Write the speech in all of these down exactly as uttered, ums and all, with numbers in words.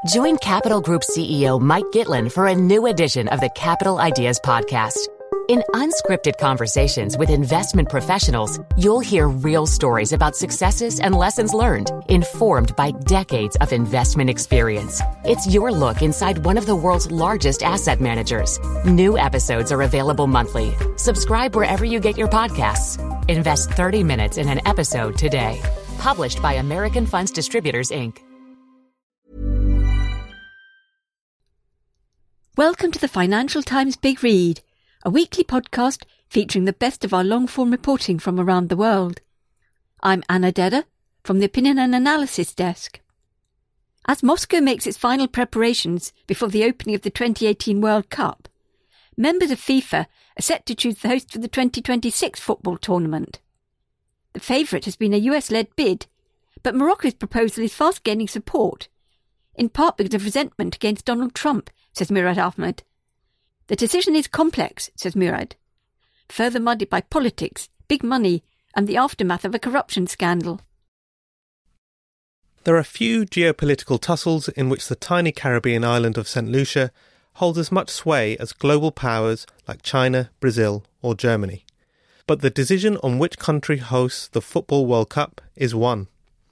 Join Capital Group C E O Mike Gitlin for a new edition of the Capital Ideas Podcast. In unscripted conversations with investment professionals, you'll hear real stories about successes and lessons learned, informed by decades of investment experience. It's your look inside one of the world's largest asset managers. New episodes are available monthly. Subscribe wherever you get your podcasts. Invest thirty minutes in an episode today. Published by American Funds Distributors, Incorporated. Welcome to the Financial Times Big Read, a weekly podcast featuring the best of our long-form reporting from around the world. I'm Anna Dedder from the Opinion and Analysis Desk. As Moscow makes its final preparations before the opening of the twenty eighteen World Cup, members of FIFA are set to choose the host for the twenty twenty-six football tournament. The favourite has been a U S-led bid, but Morocco's proposal is fast gaining support, in part because of resentment against Donald Trump, says Murad Ahmed. The decision is complex, says Murad, further muddied by politics, big money, and the aftermath of a corruption scandal. There are few geopolitical tussles in which the tiny Caribbean island of Saint Lucia holds as much sway as global powers like China, Brazil, or Germany. But the decision on which country hosts the Football World Cup is one.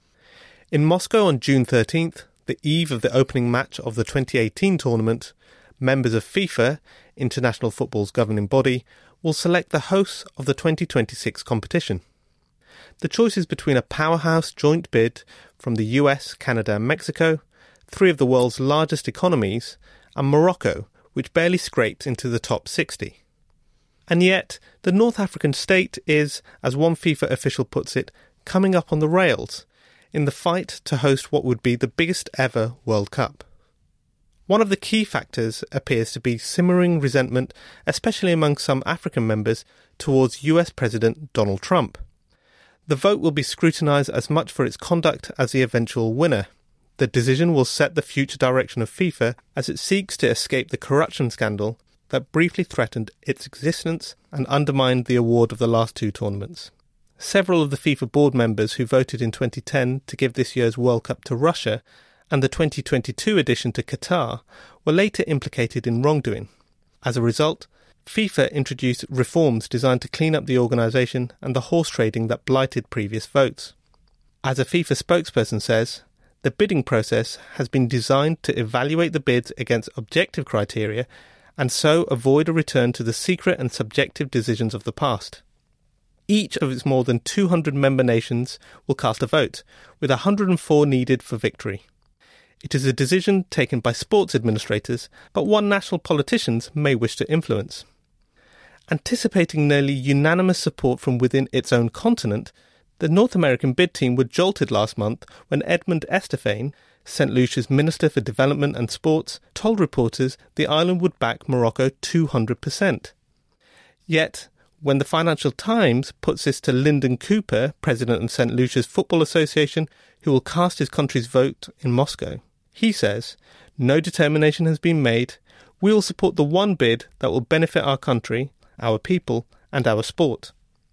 In Moscow on June thirteenth, the eve of the opening match of the twenty eighteen tournament, members of FIFA, international football's governing body, will select the hosts of the twenty twenty-six competition. The choice is between a powerhouse joint bid from the U S, Canada and Mexico, three of the world's largest economies, and Morocco, which barely scrapes into the top sixty. And yet, the North African state is, as one FIFA official puts it, coming up on the rails in the fight to host what would be the biggest ever World Cup. One of the key factors appears to be simmering resentment, especially among some African members, towards U S President Donald Trump. The vote will be scrutinised as much for its conduct as the eventual winner. The decision will set the future direction of FIFA as it seeks to escape the corruption scandal that briefly threatened its existence and undermined the award of the last two tournaments. Several of the FIFA board members who voted in twenty ten to give this year's World Cup to Russia and the twenty twenty-two edition to Qatar were later implicated in wrongdoing. As a result, FIFA introduced reforms designed to clean up the organisation and the horse trading that blighted previous votes. As a FIFA spokesperson says, the bidding process has been designed to evaluate the bids against objective criteria and so avoid a return to the secret and subjective decisions of the past. Each of its more than two hundred member nations will cast a vote, with one hundred four needed for victory. It is a decision taken by sports administrators, but one national politicians may wish to influence. Anticipating nearly unanimous support from within its own continent, the North American bid team were jolted last month when Edmond Estefane, Saint Lucia's Minister for Development and Sports, told reporters the island would back Morocco two hundred percent. Yet, when the Financial Times puts this to Lyndon Cooper, president of Saint Lucia's Football Association, who will cast his country's vote in Moscow, he says, "No determination has been made. We will support the one bid that will benefit our country, our people, and our sport."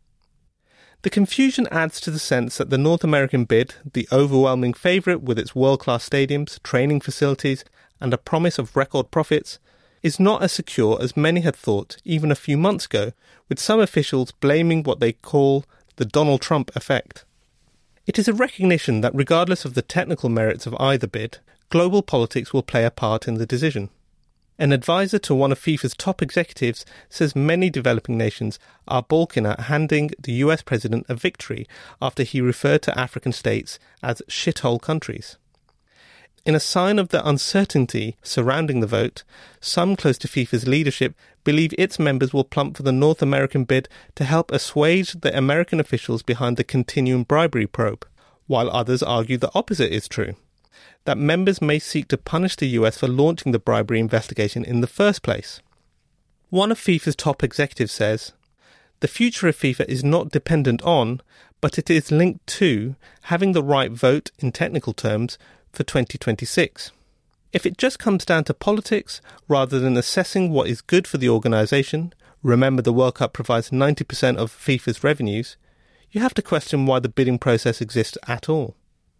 The confusion adds to the sense that the North American bid, the overwhelming favourite with its world-class stadiums, training facilities, and a promise of record profits, is not as secure as many had thought even a few months ago, with some officials blaming what they call the Donald Trump effect. It is a recognition that regardless of the technical merits of either bid, global politics will play a part in the decision. An advisor to one of FIFA's top executives says many developing nations are balking at handing the U S president a victory after he referred to African states as shithole countries. In a sign of the uncertainty surrounding the vote, some close to FIFA's leadership believe its members will plump for the North American bid to help assuage the American officials behind the continuing bribery probe, while others argue the opposite is true, that members may seek to punish the U S for launching the bribery investigation in the first place. One of FIFA's top executives says, "The future of FIFA is not dependent on, but it is linked to, having the right vote in technical terms for twenty twenty-six. If it just comes down to politics, rather than assessing what is good for the organisation, remember the World Cup provides ninety percent of FIFA's revenues, you have to question why the bidding process exists at all."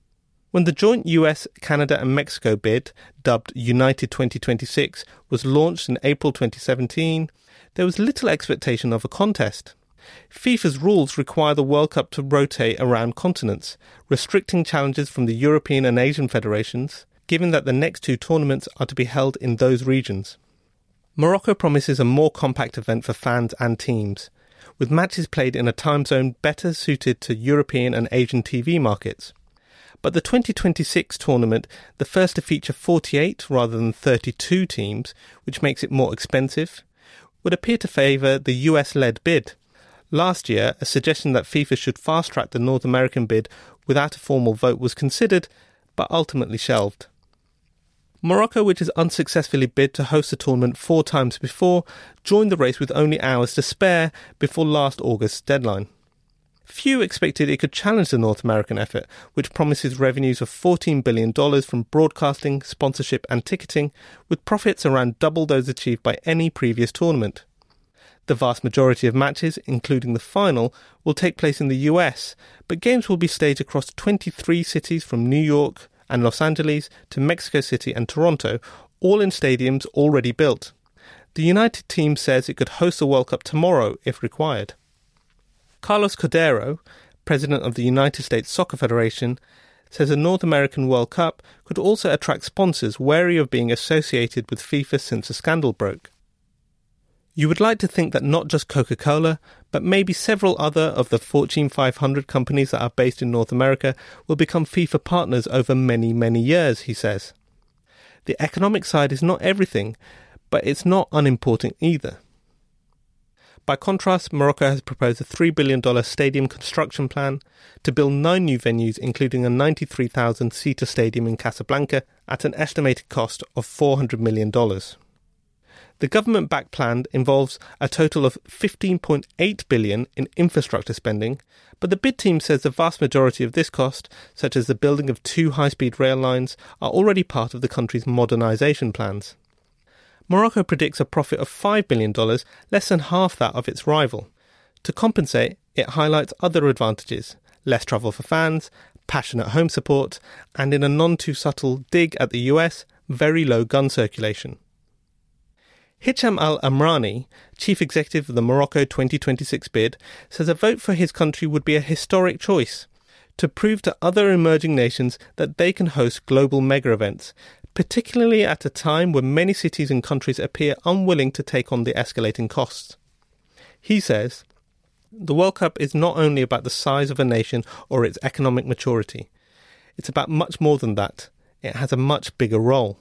When the joint U S, Canada and Mexico bid, dubbed United twenty twenty-six, was launched in April twenty seventeen, there was little expectation of a contest. FIFA's rules require the World Cup to rotate around continents, restricting challenges from the European and Asian federations, given that the next two tournaments are to be held in those regions. Morocco promises a more compact event for fans and teams, with matches played in a time zone better suited to European and Asian T V markets. But the twenty twenty-six tournament, the first to feature forty-eight rather than thirty-two teams, which makes it more expensive, would appear to favour the U S-led bid. Last year, a suggestion that FIFA should fast-track the North American bid without a formal vote was considered, but ultimately shelved. Morocco, which has unsuccessfully bid to host the tournament four times before, joined the race with only hours to spare before last August's deadline. Few expected it could challenge the North American effort, which promises revenues of fourteen billion dollars from broadcasting, sponsorship and ticketing, with profits around double those achieved by any previous tournament. The vast majority of matches, including the final, will take place in the U S, but games will be staged across twenty-three cities from New York and Los Angeles to Mexico City and Toronto, all in stadiums already built. The United team says it could host the World Cup tomorrow if required. Carlos Cordero, president of the United States Soccer Federation, says a North American World Cup could also attract sponsors wary of being associated with FIFA since the scandal broke. You would like to think that not just Coca-Cola, but maybe several other of the Fortune five hundred companies that are based in North America will become FIFA partners over many, many years, he says. The economic side is not everything, but it's not unimportant either. By contrast, Morocco has proposed a three billion dollars stadium construction plan to build nine new venues, including a ninety-three thousand seater stadium in Casablanca at an estimated cost of four hundred million dollars. The government-backed plan involves a total of fifteen point eight billion dollars in infrastructure spending, but the bid team says the vast majority of this cost, such as the building of two high-speed rail lines, are already part of the country's modernisation plans. Morocco predicts a profit of five billion dollars, less than half that of its rival. To compensate, it highlights other advantages: less travel for fans, passionate home support, and in a non-too-subtle dig at the U S, very low gun circulation. Hicham Al-Amrani, chief executive of the Morocco twenty twenty-six bid, says a vote for his country would be a historic choice to prove to other emerging nations that they can host global mega-events, particularly at a time when many cities and countries appear unwilling to take on the escalating costs. He says, the World Cup is not only about the size of a nation or its economic maturity. It's about much more than that. It has a much bigger role.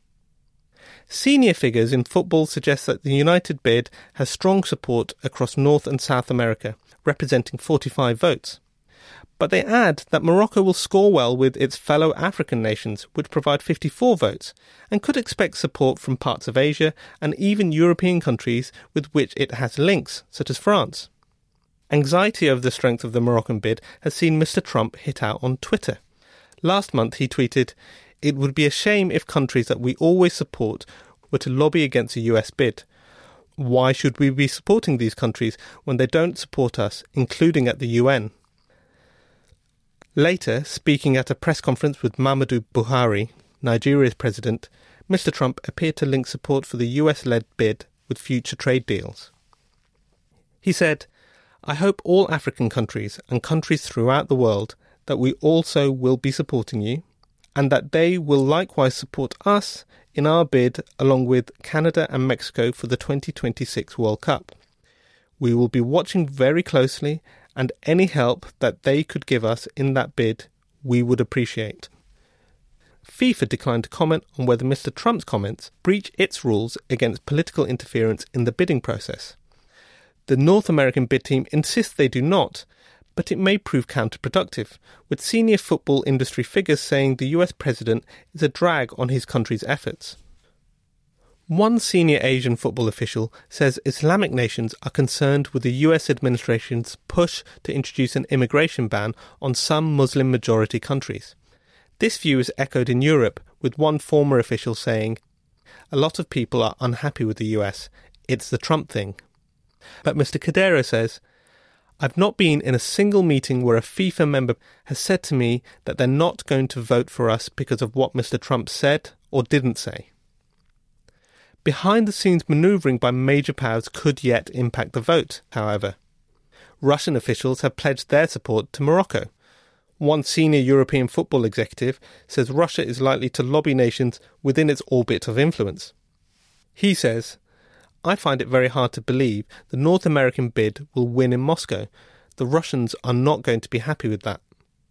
Senior figures in football suggest that the United bid has strong support across North and South America, representing forty-five votes. But they add that Morocco will score well with its fellow African nations, which provide fifty-four votes, and could expect support from parts of Asia and even European countries with which it has links, such as France. Anxiety over the strength of the Moroccan bid has seen Mister Trump hit out on Twitter. Last month he tweeted, "It would be a shame if countries that we always support were to lobby against a U S bid. Why should we be supporting these countries when they don't support us, including at the U N?" Later, speaking at a press conference with Muhammadu Buhari, Nigeria's president, Mister Trump appeared to link support for the U S-led bid with future trade deals. He said, "I hope all African countries and countries throughout the world that we also will be supporting you, and that they will likewise support us in our bid along with Canada and Mexico for the twenty twenty-six World Cup. We will be watching very closely, and any help that they could give us in that bid, we would appreciate." FIFA declined to comment on whether Mister Trump's comments breach its rules against political interference in the bidding process. The North American bid team insists they do not, but it may prove counterproductive, with senior football industry figures saying the U S president is a drag on his country's efforts. One senior Asian football official says Islamic nations are concerned with the U S administration's push to introduce an immigration ban on some Muslim-majority countries. This view is echoed in Europe, with one former official saying, "A lot of people are unhappy with the U S. It's the Trump thing." But Mister Cordero says, I've not been in a single meeting where a FIFA member has said to me that they're not going to vote for us because of what Mister Trump said or didn't say. Behind-the-scenes manoeuvring by major powers could yet impact the vote, however. Russian officials have pledged their support to Morocco. One senior European football executive says Russia is likely to lobby nations within its orbit of influence. He says, "I find it very hard to believe the North American bid will win in Moscow. The Russians are not going to be happy with that."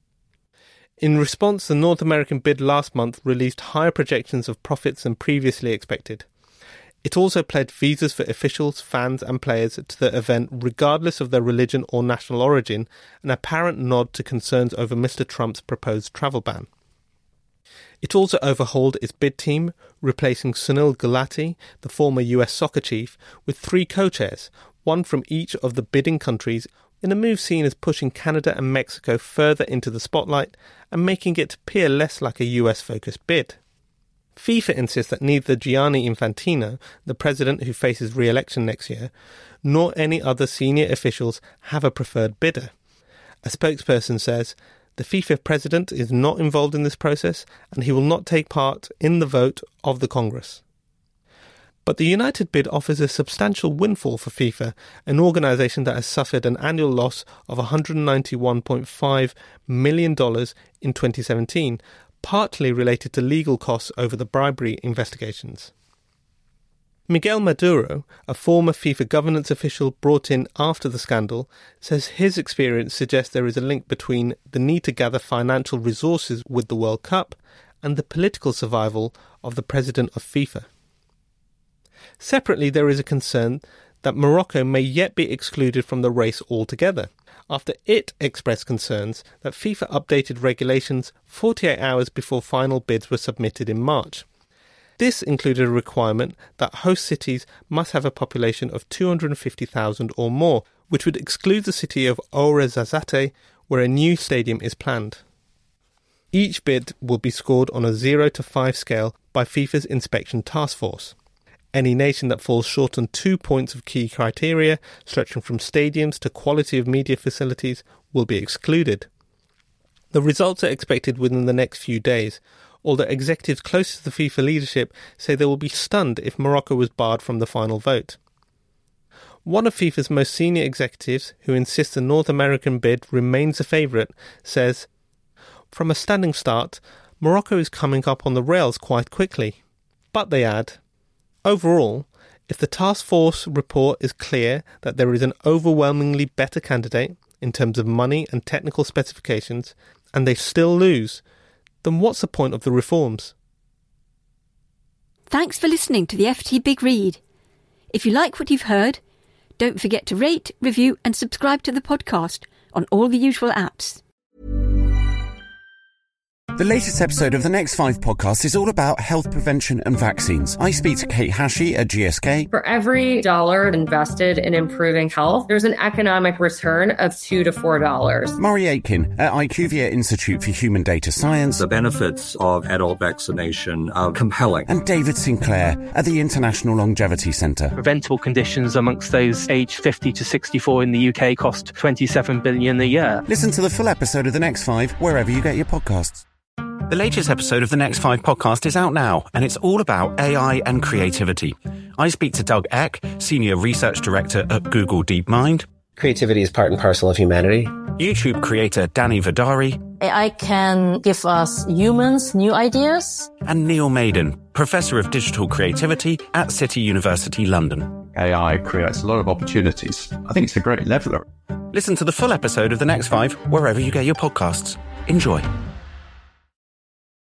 In response, the North American bid last month released higher projections of profits than previously expected. It also pledged visas for officials, fans and players to the event regardless of their religion or national origin, an apparent nod to concerns over Mister Trump's proposed travel ban. It also overhauled its bid team, replacing Sunil Gulati, the former U S soccer chief, with three co-chairs, one from each of the bidding countries, in a move seen as pushing Canada and Mexico further into the spotlight and making it appear less like a U S-focused bid. FIFA insists that neither Gianni Infantino, the president who faces re-election next year, nor any other senior officials have a preferred bidder. A spokesperson says, "The FIFA president is not involved in this process and he will not take part in the vote of the Congress." But the United bid offers a substantial windfall for FIFA, an organisation that has suffered an annual loss of one hundred ninety-one point five million dollars in twenty seventeen, partly related to legal costs over the bribery investigations. Miguel Maduro, a former FIFA governance official brought in after the scandal, says his experience suggests there is a link between the need to gather financial resources with the World Cup and the political survival of the president of FIFA. Separately, there is a concern that Morocco may yet be excluded from the race altogether, after it expressed concerns that FIFA updated regulations forty-eight hours before final bids were submitted in March. This included a requirement that host cities must have a population of two hundred fifty thousand or more, which would exclude the city of Ouarzazate, where a new stadium is planned. Each bid will be scored on a zero to five scale by FIFA's inspection task force. Any nation that falls short on two points of key criteria, stretching from stadiums to quality of media facilities, will be excluded. The results are expected within the next few days, although executives close to the FIFA leadership say they will be stunned if Morocco was barred from the final vote. One of FIFA's most senior executives, who insists the North American bid remains a favourite, says, "From a standing start, Morocco is coming up on the rails quite quickly." But they add, "Overall, if the task force report is clear that there is an overwhelmingly better candidate in terms of money and technical specifications, and they still lose, then what's the point of the reforms?" Thanks for listening to the F T Big Read. If you like what you've heard, don't forget to rate, review and subscribe to the podcast on all the usual apps. The latest episode of the Next Five podcast is all about health prevention and vaccines. I speak to Kate Hashi at G S K. For every dollar invested in improving health, there's an economic return of two to four dollars. Murray Aitken at IQVIA Institute for Human Data Science. The benefits of adult vaccination are compelling. And David Sinclair at the International Longevity Centre. Preventable conditions amongst those aged fifty to sixty-four in the U K cost twenty-seven billion dollars a year. Listen to the full episode of The Next Five wherever you get your podcasts. The latest episode of the Next Five podcast is out now, and it's all about A I and creativity. I speak to Doug Eck, Senior Research Director at Google DeepMind. Creativity is part and parcel of humanity. YouTube creator Danny Vidari. A I can give us humans new ideas. And Neil Maiden, Professor of Digital Creativity at City University London. A I creates a lot of opportunities. I think it's a great leveler. Listen to the full episode of The Next Five wherever you get your podcasts. Enjoy.